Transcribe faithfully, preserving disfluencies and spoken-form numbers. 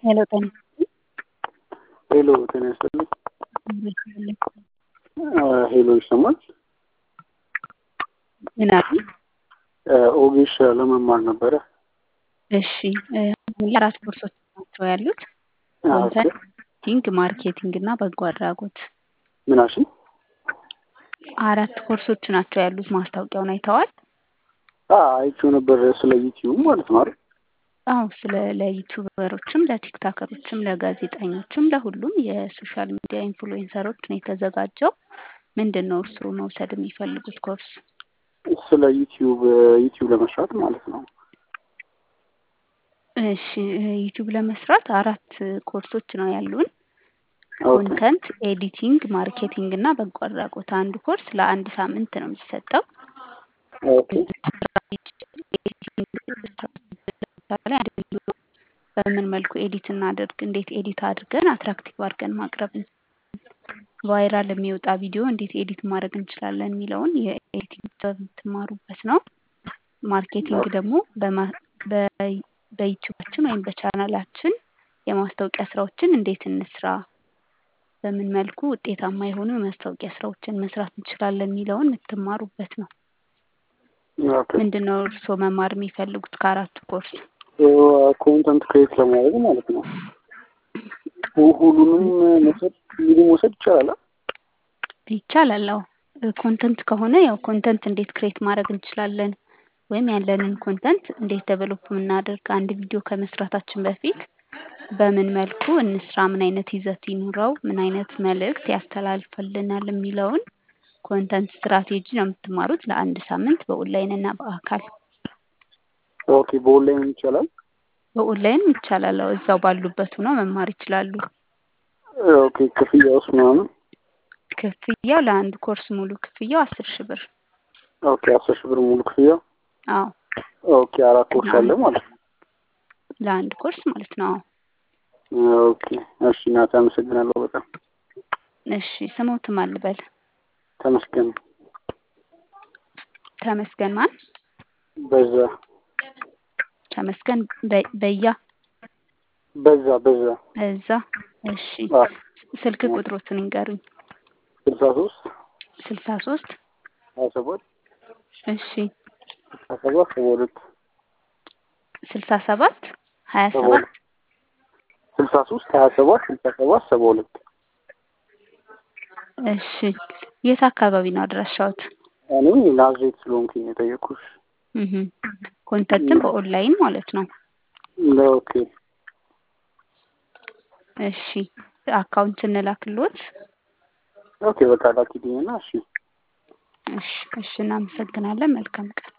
ሄሎ ጤና ሄሎ ጤና ይስጥልኝ። ይስጥልኝ። ሄሎ ይሰማል? ምን አሉ? ኦጌሻ ለመማር ነበረ። እሺ አራት ኮርሶች ናቸው ያሉት። ኮንተንት ማርኬቲንግ፣ ማርኬቲንግ እና በጎ አድራጎት። ምን አልሽኝ? አራት ኮርሶች ናቸው ያሉት። ማስታወቂያውን አይተዋል? አዎ አይቼው ነበር፣ ስለ ዩቲዩብ ማለት ነው አይደል? አዎ ስለ ለዩቲዩበሮችም ለቲክታከሮችም ለጋዜጠኞችም ለሁሉም የሶሻል ሚዲያ ኢንፍሉዌንሰሮች ነው የተዘጋጀው። ምንድነው እርሱ መውሰድ የሚፈልጉት ኮርስ? ስለ ዩቲዩብ ዩቲዩብ ለመስራት ማለት ነው። እሺ ዩቲዩብ ለመስራት አራት ኮርሶች ነው ያሉን። ኮንተንት ኤዲቲንግ፣ ማርኬቲንግ እና በጎ አድራጎት። አንዱ ኮርስ ለአንድ ሳምንት ነው የሚሰጠው። ኦኬ በምን መልኩ ኤዲት እናድርግ፣ እንዴት ኤዲት አድርገን አትራክቲቭ አድርገን ማቅረብ፣ ቫይራል የሚወጣ ቪዲዮ እንዴት ኤዲት ማድረግ እንችላለን የሚለውን የኤዲቲንግ የምትማሩበት ነው። ማርኬቲንግ ደግሞ በዩቲዩባችን ወይም በቻናላችን የማስታወቂያ ስራዎችን እንዴት እንስራ፣ በምን መልኩ ውጤታማ የሆኑ የማስታወቂያ ስራዎችን መስራት እንችላለን የሚለውን የምትማሩበት ነው። ምንድነው እርስዎ መማር የሚፈልጉት ከአራቱ ኮርስ? ኮንተንት ክሬት ለማድረግ ማለት ነው። ሁሉንም መውሰድ ሁሉንም መውሰድ ይቻላል? ይቻላል። አዎ ኮንተንት ከሆነ ያው ኮንተንት እንዴት ክሬት ማድረግ እንችላለን ወይም ያለንን ኮንተንት እንዴት ዴቨሎፕ እናድርግ፣ አንድ ቪዲዮ ከመስራታችን በፊት በምን መልኩ እንስራ፣ ምን አይነት ይዘት ይኑረው፣ ምን አይነት መልእክት ያስተላልፈልናል የሚለውን ኮንተንት ስትራቴጂ ነው የምትማሩት ለአንድ ሳምንት በኦንላይን እና በአካል። ኦኬ በኦንላይን ይቻላል? በኦንላይን ይቻላል። እዛው ባሉበት ሆነው መማር ይችላሉ። ኦኬ ክፍያውስ ምናምን? ክፍያው ለአንድ ኮርስ ሙሉ ክፍያው አስር ሺህ ብር። ኦኬ አስር ሺህ ብር ሙሉ ክፍያው? አዎ ኦኬ አራት ኮርስ አለ ማለት ነው? ለአንድ ኮርስ ማለት ነው። ኦኬ እሺ ናት፣ አመሰግናለሁ በጣም። እሺ ስሞት ማን ልበል? ተመስገን። ተመስገን ማን? በዛ ተመስገን በያ በዛ በዛ በዛ። እሺ ስልክ ቁጥሮትን ይንገሩኝ። ስልሳ ሶስት ስልሳ ሶስት ሀያ ሰባት እሺ ሀያ ሰባት ሰባ ሁለት ስልሳ ሰባት ሀያ ሰባት ስልሳ ሶስት ሀያ ሰባት ስልሳ ሰባት ሰባ ሁለት። እሺ የት አካባቢ ነው አድራሻዎት? እኔ ናዝሬት ስለሆንኩኝ የጠየኩሽ። እህ ኮንተንትን በኦንላይን ማለት ነው። ኦኬ እሺ አካውንት እንላክልዎት? ኦኬ በቃ ላኪልኝና እሺ። እሺ እሺ እናመሰግናለን። መልካም ቀን።